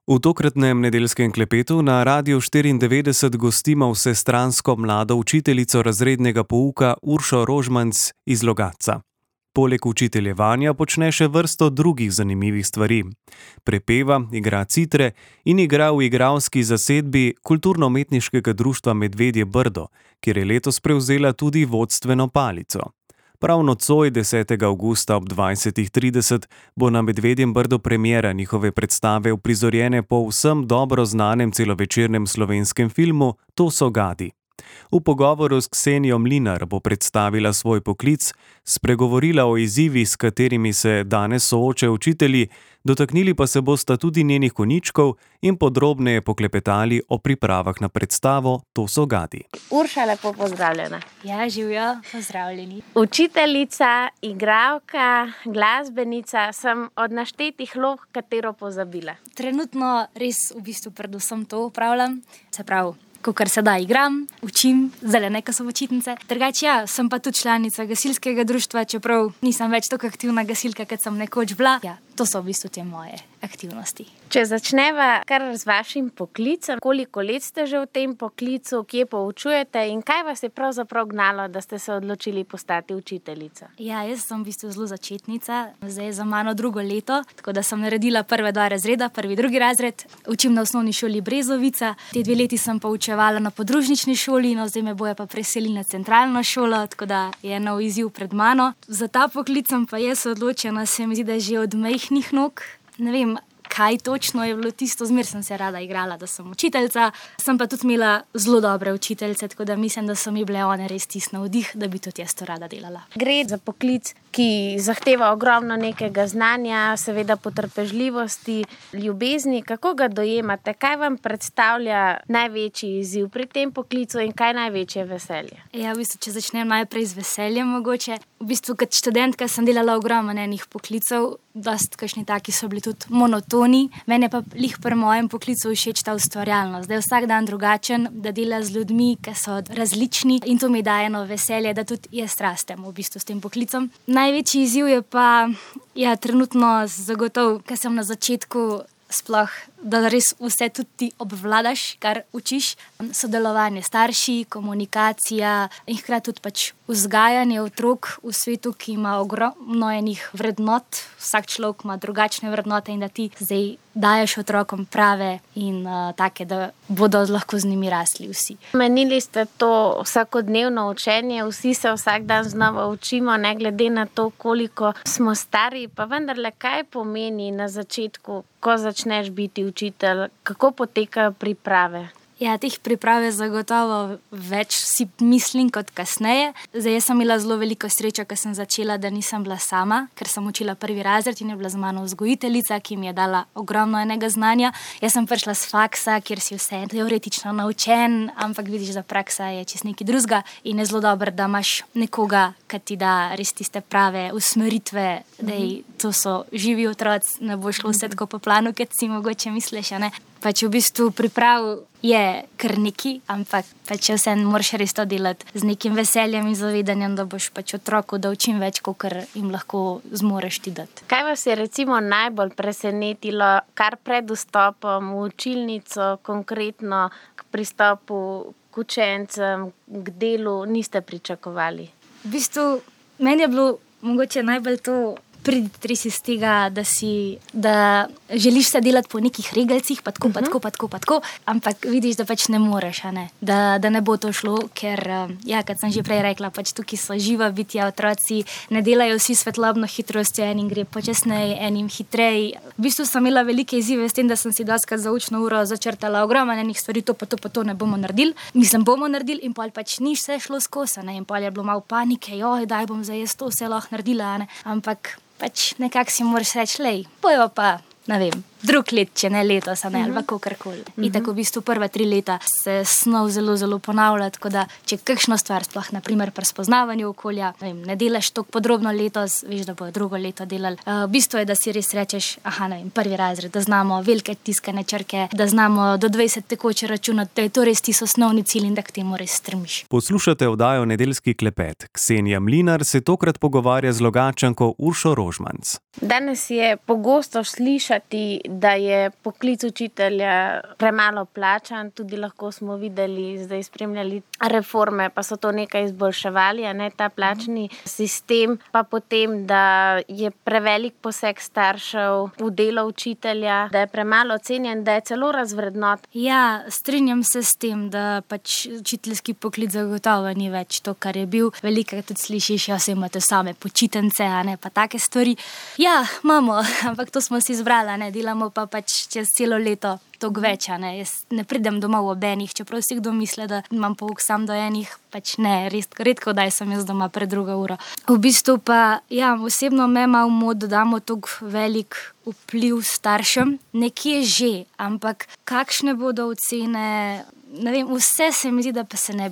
V tokratnem nedeljskem klepetu na Radiu 94 gostimo vsestransko mlado učiteljico razrednega pouka Uršo Rožmanc iz Logatca. Poleg učiteljevanja počne še vrsto drugih zanimivih stvari. Prepeva, igra citre in igra v igralski zasedbi Kulturno-umetniškega društva Medvedje Brdo, kjer je letos prevzela tudi vodstveno palico. Prav nocoj 10. avgusta ob 20:30 bo na Medvedjem Brdu premiera njihove predstave uprizorjene po vsem dobro znanem celovečernem slovenskem filmu To so gadi. V pogovoru s Ksenijo Mlinar bo predstavila svoj poklic, spregovorila o izzivih, s katerimi se danes soočajo učitelji, dotaknili pa se bosta tudi njenih konjičkov in podrobneje poklepetali o pripravah na predstavo To so gadi. Urša, lepo pozdravljena. Ja, živijo, pozdravljeni. Učiteljica, igralka, glasbenica, sem od naštetih vlog katero pozabila? Trenutno res v bistvu predvsem to upravljam, se pravi, kakor se da igram, učim, zdaj neka so počitnice. Drugače ja, sem pa tudi članica gasilskega društva, čeprav nisem več tako aktivna gasilka, kot sem nekoč bila. Ja, to so v bistvu te moje aktivnosti. Če začneva kar z vašim poklicem, koliko let ste že v tem poklicu, kje poučujete in kaj vas je pravzaprav gnalo, da ste se odločili postati učiteljica? Ja, jaz sem v bistvu zelo začetnica, zdaj je za mano drugo leto, tako da sem naredila prve 2 razreda, prvi, drugi razred. Učim na osnovni šoli Brezovica, te 2 leti sem pa učevala na podružnični šoli, no zdaj me bojo pa preselili na centralno šolo, tako da je nov izziv pred mano. Za ta poklic sem pa jaz odločena, se mi zdi, da že od majhnih nog. Ne vem, kaj točno je bilo tisto, zmer sem se rada igrala, da sem učiteljica, sem pa tudi imela zelo dobre učiteljice, tako da mislim, da so mi bile one res tisti navdih, da bi tudi jaz to rada delala. Gre za poklic, ki zahteva ogromno nekega znanja, seveda potrpežljivosti, ljubezni. Kako ga dojemate? Kaj vam predstavlja največji izziv pri tem poklicu in kaj največje veselje? Ja, v bistvu, če začnem najprej z veseljem mogoče. V bistvu, kot študentka sem delala ogromno enih poklicev, dosti kakšni taki so bili tudi monotoni. Meni je pa lih pri mojem poklicu všeč ta ustvarjalnost. Da je vsak dan drugačen, da dela z ljudmi, ki so različni in to mi daje eno veselje, da tudi jaz rastem v bistvu s tem poklicem. Največji izziv je pa, ja, trenutno zagotovo, ker sem na začetku sploh, da res vse tudi ti obvladaš, kar učiš. Sodelovanje starši, komunikacija in hkrati tudi pač vzgajanje otrok v svetu, ki ima ogromno enih vrednot. Vsak človek ima drugačne vrednote in da ti zdaj daješ otrokom prave in take, da bodo lahko z njimi rasli vsi. Menili ste to vsakodnevno učenje, vsi se vsak dan znova učimo, ne glede na to, koliko smo stari, pa vendarle kaj pomeni na začetku, ko začneš biti učitelj, kako potekajo priprave? Ja, teh priprav je zagotovo več, si mislim, kot kasneje. Zdaj, jaz sem imela zelo veliko srečo, ker sem začela, da nisem bila sama, ker sem učila 1. razred in je bila z mano vzgojiteljica, ki mi je dala ogromno enega znanja. Jaz sem prišla s faksa, kjer si vse teoretično naučen, ampak vidiš, da praksa je čisto nekaj drugega in je zelo dobro, da imaš nekoga, ki ti da res tiste prave usmeritve, da to so živi otroci, ne bo šlo vse tako po planu, kot si mogoče misliš, a ne. Pač v bistvu priprav je kar neki, ampak pač vse moraš res to delati z nekim veseljem in zavedanjem, da boš pač otroku dal čim več, kakor jim lahko zmoreš ti dati. Kaj vas je recimo najbolj presenetilo, kar pred vstopom v učilnico, konkretno k pristopu k učencem, k delu niste pričakovali? V bistvu, meni je bilo mogoče najbolj to priditi res iz tega, da želiš se delati po nekih regalcih, pa tako, ampak vidiš, da pač ne moreš, a ne? Da ne bo to šlo, ker, ja, kot sem že prej rekla, pač tukaj so živa bitja, otroci ne delajo vsi svetlobno hitrostjo, enim gre počasneje, enim hitreje. V bistvu sem imela velike izzive s tem, da sem si dostikrat za učno uro začrtala ogromno enih stvari, to ne bomo naredili. Bomo naredili in pol pač ni vse šlo skozi, ne? In pol je bilo malo panike, daj bom zdaj jaz to vse lahko naredila, ne? Ampak pač nekako si moraš reči, lej, bojo pa, ne vem, drug let, če ne letos, ali pa kakorkoli. In tako v bistvu prva 3 leta se snov zelo, zelo ponavlja, tako da če kakšno stvar, sploh na primer pri spoznavanju okolja, ne delaš toliko podrobno letos, veš, da bojo drugo leto delali. V bistvu je, da si res rečeš, 1. razred, da znamo velike tiskane črke, da znamo do 20 tekoče računati, da je to res tisti osnovni cilj in da k temu res stremiš. Poslušate oddajo Nedeljski klepet. Ksenija Mlinar se tokrat pogovarja z Logatčanko Uršo Rožmanc. Danes je pogosto slišati, da je poklic učitelja premalo plačan, tudi lahko smo videli, zdaj spremljali reforme, pa so to nekaj izboljševali, a ne ta plačni sistem, pa potem, da je prevelik poseg staršev v delo učitelja, da je premalo cenjen, da je celo razvrednot. Ja, strinjam se s tem, da pač učiteljski poklic zagotovo ni več to, kar je bil. Velikokrat tudi slišiš, ja, se imate same počitnice, a ne, pa take stvari. Ja, imamo, ampak to smo si izbrali, ne, delamo pa pač čez celo leto toliko več, a ne. Jaz ne pridem domov ob enih, čeprav si kdo misli, da imam pouk sam do enih, pač ne, redko daj sem jaz doma pred 2 uro. V bistvu pa, ja, osebno me malo moti, da damo toliko velik vpliv staršem, nekje že, ampak kakšne bodo ocene, ne vem, vse se mi zdi, da pa se ne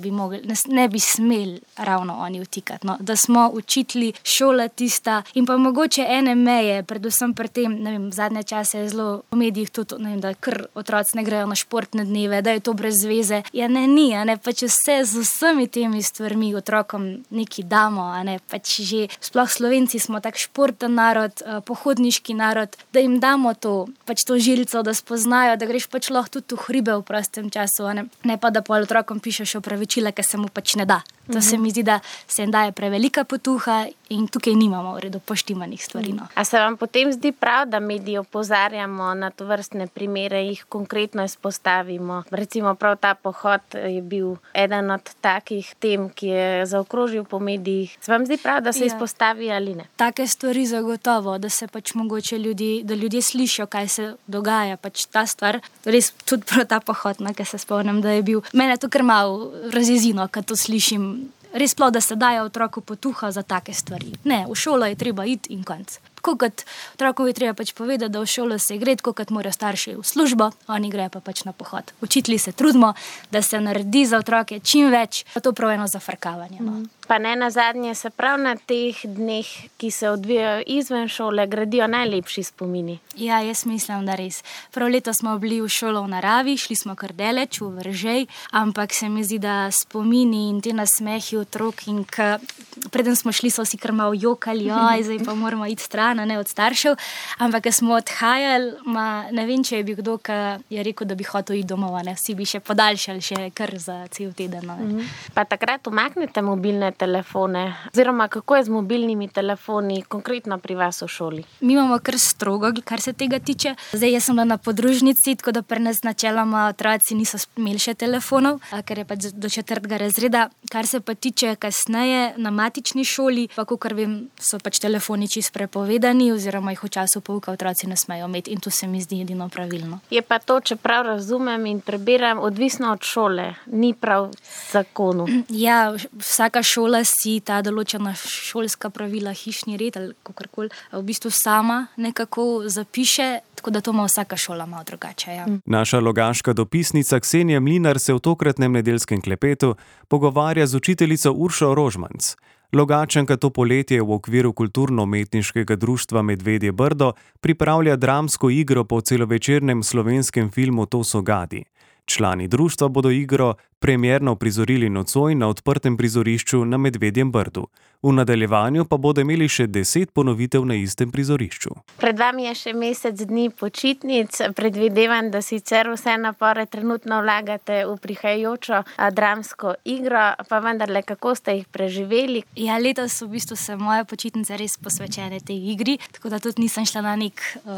bi smeli ravno oni vtikati, no. Da smo učitelji, šola tista in pa mogoče ene meje, predvsem pri tem, ne vem, zadnje čase je zelo v medijih tudi, ne vem, da kar otroci ne grejo na športne dneve, da je to brez veze. Ja, ni, a ne, pač vse z vsemi temi stvarmi otrokom neki damo, a ne, pač že sploh Slovenci smo tak športen narod, pohodniški narod, da jim damo to, pač to žilico, da spoznajo, da greš pač lahko tudi v hribe v prostem času, a ne pa, da pol otrokom pišeš opravičila, ker se mu pač ne da. To se mi zdi, da se jim daje prevelika potuha in tukaj nimamo v redu poštimanih stvari. No. A se vam potem zdi prav, da mediji opozarjamo na tovrstne primere, jih konkretno izpostavimo? Recimo prav ta pohod je bil eden od takih tem, ki je zaokrožil po medijih. Se vam zdi prav, da se izpostavi ali ne? Take stvari zagotovo, da se pač mogoče da ljudje slišijo, kaj se dogaja, pač ta stvar, res tudi prav ta pohod, ker se spomnim, da je bil. Mene to kar malo razjezino, kad to slišim. Res sploh, da se daje otroku potuha za take stvari. Ne, v šolo je treba iti in konc. Tako kot otroku je treba pač povedati, da v šolo se gre, tako kot morajo starši v službo, oni grejo pa pač na pohod. Učitelji se trudimo, da se naredi za otroke čim več, pa to prav eno zafrkavanje. No. Pa ne nazadnje se prav na teh dneh, ki se odvijajo izven šole, gradijo najlepši spomini. Ja, jaz mislim, da res. Prav leto smo bili v šolo v naravi, šli smo kar daleč, v Veržej, ampak se mi zdi, da spomini in te nasmehi otrok in preden smo šli, so si kar malo jokali, zdaj pa moramo iti stran, ne od staršev, ampak ko smo odhajali, ne vem, če je bil kdo, ki je rekel, da bi hotel iti domov, ne, vsi bi še podaljšali še kar za cel teden. Pa takrat umaknete mobilne telefone, oziroma kako je z mobilnimi telefoni konkretno pri vas v šoli? Mi imamo kar strogo, kar se tega tiče. Zdaj jaz sem bila na podružnici, tako da pri nas načeloma otroci niso imeli še telefonov, ker je pač do 4. razreda. Kar se pa tiče kasneje na matični šoli, pa kakor vem, so pač telefoni čisto prepovedani oziroma jih v času pouka otroci ne smejo imeti in to se mi zdi edino pravilno. Je pa to, če prav razumem in prebiram, odvisno od šole, ni prav zakonu. Ja, vsaka šola si ta določena šolska pravila, hišni red ali kakorkoli, v bistvu sama nekako zapiše, tako da to ima vsaka šola malo drugače. Ja. Naša logaška dopisnica Ksenija Mlinar se v tokratnem nedeljskem klepetu pogovarja z učiteljico Uršo Rožmanc. Logatčanka to poletje v okviru kulturno-umetniškega društva Medvedje Brdo pripravlja dramsko igro po celovečernem slovenskem filmu To so gadi. Člani društva bodo igro premierno prizorili nocoj na odprtem prizorišču na Medvedjem Brdu. V nadaljevanju pa bodo imeli še 10 ponovitev na istem prizorišču. Pred vami je še mesec dni počitnic. Predvidevam, da sicer vse napore trenutno vlagate v prihajajočo dramsko igro, pa vendarle, kako ste jih preživeli? Ja, letos v bistvu so moje počitnice res posvečene tej igri, tako da tudi nisem šla na nek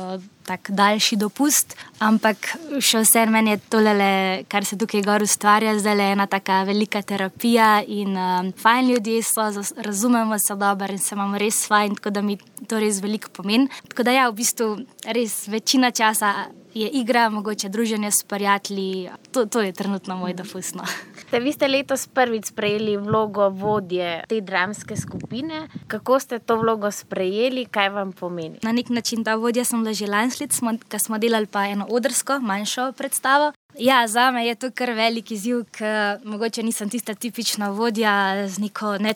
tak daljši dopust, ampak še vse meni je tolele, kar se tukaj gor ustvarja, zdaj je ena taka velika terapija in fajn ljudje so, razumemo se dobro in se imamo res fajn, tako da mi to res veliko pomeni. Tako da ja, v bistvu res večina časa je igra, mogoče druženje s prijatelji, to je trenutno moj dopust. Vi ste letos prvič sprejeli vlogo vodje te dramske skupine. Kako ste to vlogo sprejeli, kaj vam pomeni? Na nek način ta vodja sem bila že lansko leto, ko smo delali pa eno odrsko, manjšo predstavo. Ja, zame je to kar velik izziv, ker mogoče nisem tista tipična vodja z neko ne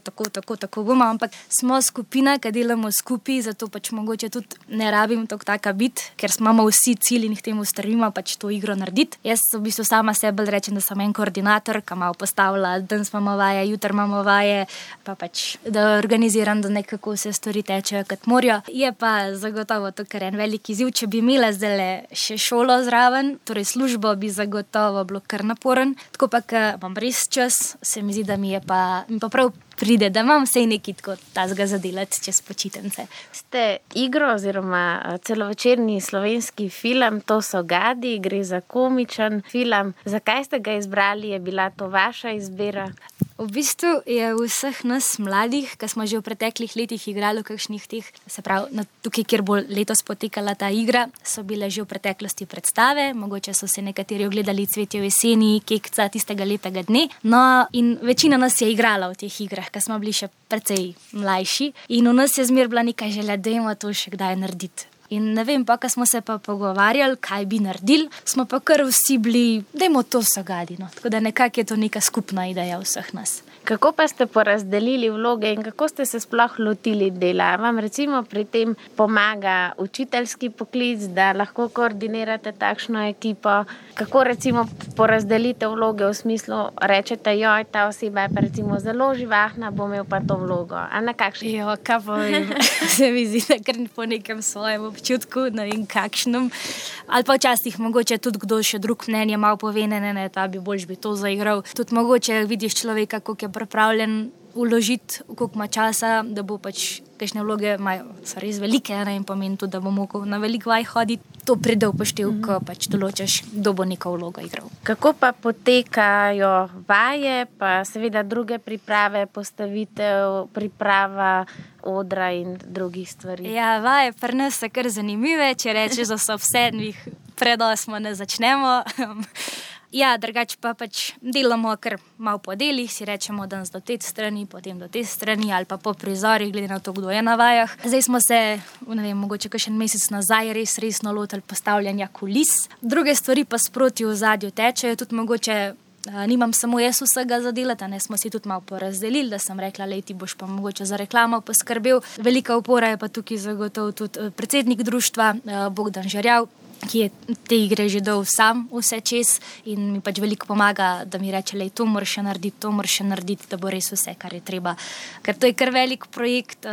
tako bomo, ampak smo skupina, ki delamo skupaj, zato pač mogoče tudi ne rabim taka biti, ker imamo vsi cilj in k temu stremimo pač to igro narediti. Jaz v bistvu sama sebi rečem, da sem en koordinator, ki malo postavlja, danes imamo vaje, jutri imamo vaje, pa pač da organiziram, da nekako vse stvari tečejo kot morajo. Je pa zagotovo to kar en velik izziv, če bi imela zdaj še šolo zraven, torej službo, bi zagotovo bilo kar naporen. Tako pa, ker imam res čas, se mi zdi, da mi pa prav pride, da imam vsej nekaj tako tazga zadelati čez počitnice. Ste igro oziroma celovečerni slovenski film, to so Gadi, gre za komičen film. Zakaj ste ga izbrali? Je bila to vaša izbira? V bistvu je vseh nas mladih, ki smo že v preteklih letih igrali v kakšnih teh, se pravi, tukaj, kjer bo letos potekala ta igra, so bile že v preteklosti predstave, mogoče so se nekateri ogledali Cvetje v jeseni, Kekca tistega lepega dne. No, in večina nas je igrala v teh igrah, ker smo bili še precej mlajši in v nas je zmer bila neka želja, dajmo to še kdaj narediti. In ne vem, pa, ko smo se pa pogovarjali, kaj bi naredili, smo pa kar vsi bili, dajmo to Gadi, no. Tako da nekako je to neka skupna ideja vseh nas. Kako pa ste porazdelili vloge in kako ste se sploh lotili dela? Vam recimo pri tem pomaga učiteljski poklic, da lahko koordinirate takšno ekipo? Kako recimo porazdelite vloge v smislu, rečete, joj, ta oseba je pa recimo zelo živahna, bo imel pa to vlogo? A na kakšen? Jo, kaj povem, se mi zdi, da kar po nekem svojem občutku, ne vem kakšnem. Ali pa včasih mogoče tudi kdo še drug mnenje malo pove, ne, ta bi boljš bi to zaigral. Tudi mogoče vidiš človeka, kako je pripravljen vložiti, koliko ima časa, da bo pač kakšne vloge so res velike, ne, in pomeni tudi, da bo mogel na veliko vaj hoditi. To pride v poštev, ko pač določaš, kdo bo neko vlogo igral. Kako pa potekajo vaje, pa seveda druge priprave, postavitev, priprava odra in drugih stvari? Ja, vaje pri nas so kar zanimive, če rečeš, da so vse, predosmo ne začnemo. Ja, drugače pa pač delamo kar malo po delih, si rečemo danes do te strani, potem do te strani ali pa po prizorih, glede na to, kdo je na vajah. Zdaj smo se, ne vem, mogoče kakšen mesec nazaj resno lotili postavljanja kulis. Druge stvari pa sproti v ozadju tečejo, tudi mogoče nimam samo jaz vsega za delati, ne, smo si tudi malo porazdelili, da sem rekla, lej, ti boš pa mogoče za reklamo poskrbel. Velika opora je pa tukaj zagotovo tudi predsednik društva, Bogdan Žerjav, ki je te igre že dal sam vse čez in mi pač veliko pomaga, da mi reče, lej, to moraš še narediti, da bo res vse, kar je treba. Ker to je kar velik projekt,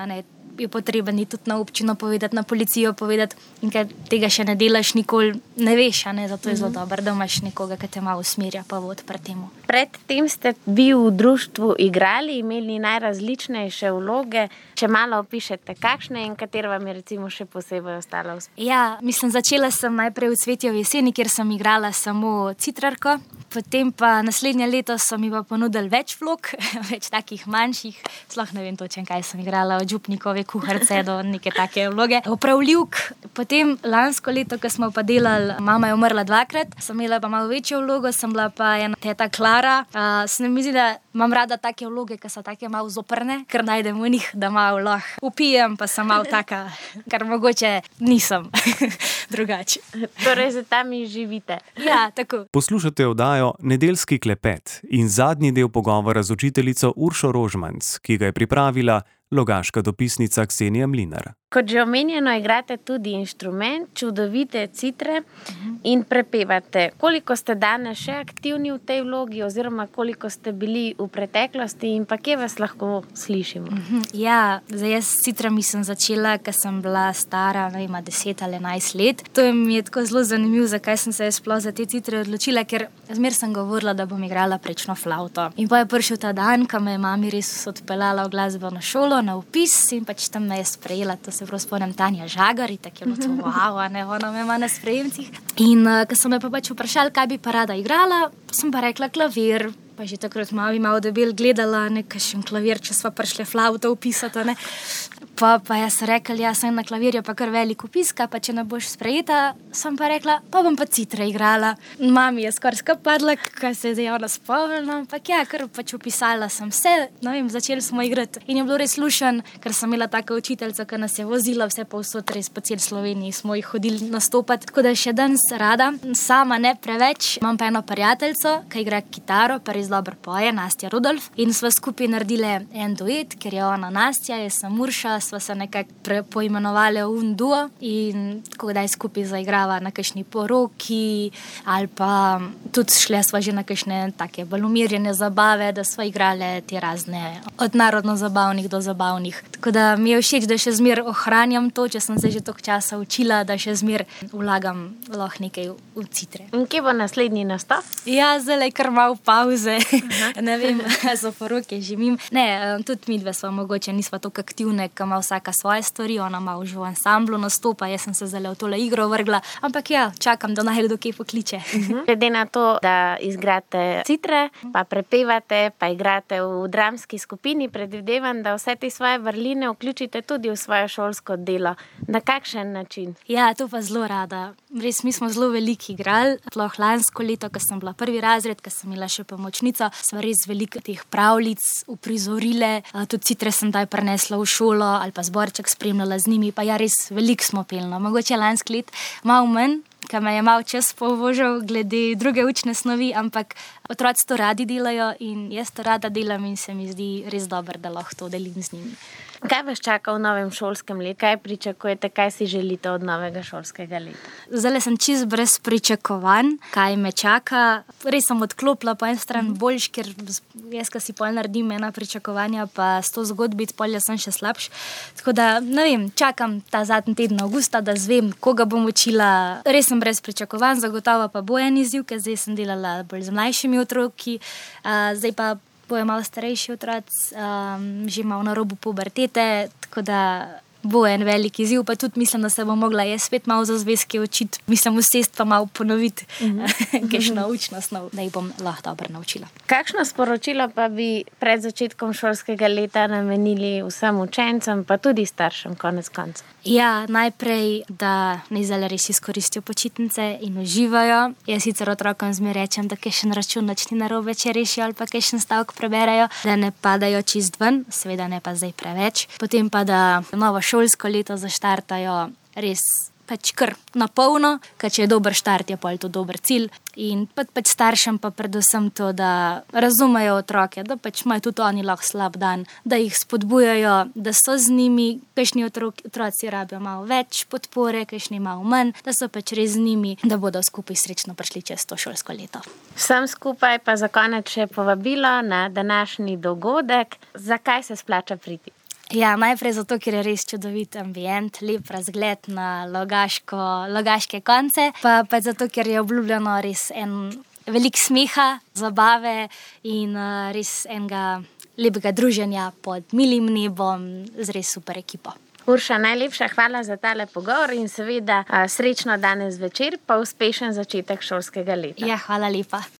je potreben tudi na občino povedati, na policijo povedati in ker tega še ne delaš, nikoli ne veš, zato je zelo dobro, da imaš nekoga, ki te malo usmerja pa vod pri temu. Predtem ste vi v društvu igrali, imeli najrazličnejše vloge. Če malo opišete, kakšne in katera vam je recimo še posebej ostala v spominu? Ja, začela sem najprej v Cvetje v jeseni, kjer sem igrala samo citrarko, potem pa naslednje leto so mi pa ponudili več vlog, več takih manjših, sploh ne vem točno, kaj sem igrala, od župnikove kuharce do neke take vloge. Opravljivk, potem lansko leto, ko smo pa delali, mama je umrla 2-krat, sem imela pa malo večjo vlogo, sem bila pa ena teta Klara. Se mi zdi, da imam rada take vloge, ki so take malo zoprne, ker najdem v njih, da malo lahko upijem, pa sem malo taka, kar mogoče nisem drugače. Torej, za tam živite. Ja, tako. Poslušate oddajo Nedeljski klepet in zadnji del pogovora z učiteljico Uršo Rožmanc, ki ga je pripravila logaška dopisnica Ksenija Mlinar. Kot že omenjeno, igrate tudi inštrument, čudovite citre in prepevate. Koliko ste danes še aktivni v tej vlogi oziroma koliko ste bili v preteklosti in pa kje vas lahko slišimo? Ja, zdaj jaz s citrami sem začela, ko sem bila stara, 10 ali 11 let. To mi je tako zelo zanimivo, zakaj sem se sploh za te citre odločila, ker zmer sem govorila, da bom igrala prečno flavto. In pa je prišel ta dan, ko me je mami res odpeljala v glasbeno šolo, na vpis in pač tam me je sprejela, to se prav spomnim, Tanja Žagar, in tako je bilo to, wow, ona me ima na sprejemcih. In ko so me pa pač vprašali, kaj bi pa rada igrala, sem pa rekla klavir. Pa že takrat malo debel gledala nekakšen klavir, če sva prišli flavto vpisati, ne. Pa jaz sem rekla, ja, sem na klavirju pa kar veliko piska, pa če ne boš sprejeta, sem pa rekla, pa bom pa citre igrala. Mami je skoraj padla, kaj se je ona spomnila, ampak ja, kar pač opisala sem vse, ne vem, začeli smo igrati. In je bilo res lušen, ker sem imela taka učiteljica, ki nas je vozila vse povsod, res po celi Sloveniji smo jih hodili nastopati, tako da še danes rada. Sama ne preveč, imam pa eno prijateljico, ki igra kitaro, pa res dobro poje, Nastja Rudolf, in sva skupaj naredili en duet, ker je ona Nastja, jaz sem Urša, sva se nekako poimenovali v duo in tako kdaj skupaj zaigrava na kakšni poroki ali pa tudi šle sva že na kakšne take bolj umirjene zabave, da sva igrali te razne od narodno zabavnih do zabavnih. Tako da mi je všeč, da še zmer ohranjam to, če sem se že toliko časa učila, da še zmer vlagam lahko nekaj v citre. In kje bo naslednji nastop? Ja, zdaj kar malo pauze. Ne vem, za poroke živim. Ne, tudi midve sva mogoče nisva toliko aktivne, ko ima vsaka svoje stvari, ona ima že v ansamblu nastopa, jaz sem se zdaj v tole igro vrgla, ampak ja, čakam, da naj kdo kje pokliče. Glede na to, da izgrate citre, pa prepevate, pa igrate v dramski skupini, predvidevam, da vse te svoje vrline vključite tudi v svoje šolsko delo. Na kakšen način? Ja, to pa zelo rada. Res, mi smo zelo veliki igrali. Tloh lansko leto, ko sem bila prvi razred, ko sem imela še pomočnico, smo res veliko teh pravljic uprizorile. Tudi citre sem daj prenesla v šolo ali pa zborček spremljala z njimi, pa ja, res veliko smo pelno. Mogoče lansko let malo manj, ker me je malo čas povožal glede druge učne snovi, ampak otroci to radi delajo in jaz to rada delam in se mi zdi res dobro, da lahko to delim z njimi. Kaj vas čaka v novem šolskem letu? Kaj pričakujete, kaj si želite od novega šolskega leta? Zdaj sem čist brez pričakovanj, kaj me čaka. Res sem odklopila po en stran boljš, ker jaz, ko si pol naredim ena pričakovanja, pa s to zgodbi polja sem še slabš. Tako da, ne vem, čakam ta zadnji teden avgusta, da zvem, koga bom učila. Res sem brez pričakovanj, zagotovo pa bo en izziv, ker zdaj sem delala bolj z mlajšimi otroki, zdaj pa bojo malo starejši otroci, že malo na robu pubertete, tako da bo en velik izziv, pa tudi mislim, da se bom mogla jaz spet malo za zvezke učiti, mislim vsest pa malo ponoviti, kakšno učno snov, da jih bom lahko dobro naučila. Kakšno sporočilo pa bi pred začetkom šolskega leta namenili vsem učencem, pa tudi staršem konec konca? Ja, najprej, da naj zdaj res izkoristijo počitnice in uživajo. Jaz sicer otrokom zmeraj rečem, da kakšen račun nič ni narobe, če rešijo ali pa kakšen stavek preberejo, da ne padajo čist ven, seveda ne pa zdaj preveč. Potem pa, da novo šolsko leto zaštartajo res pač kar na polno, ker če je dober štart, je pol to dober cilj. In pač staršem pa predvsem to, da razumejo otroke, da pač imajo tudi oni lahko slab dan, da jih spodbujajo, da so z njimi, kakšni otroci rabijo malo več podpore, kakšni malo manj, da so pač res z njimi, da bodo skupaj srečno prišli čez to šolsko leto. Vsem skupaj pa za konec še povabilo na današnji dogodek. Zakaj se splača priti? Ja, najprej zato, ker je res čudovit ambient, lep razgled na Logaške konce, pa zato, ker je obljubljeno res en velik smeha, zabave in res enega lepega druženja pod milim nebom z res super ekipo. Urša, najlepša hvala za tale pogovor in seveda srečno danes večer, pa uspešen začetek šolskega leta. Ja, hvala lepa.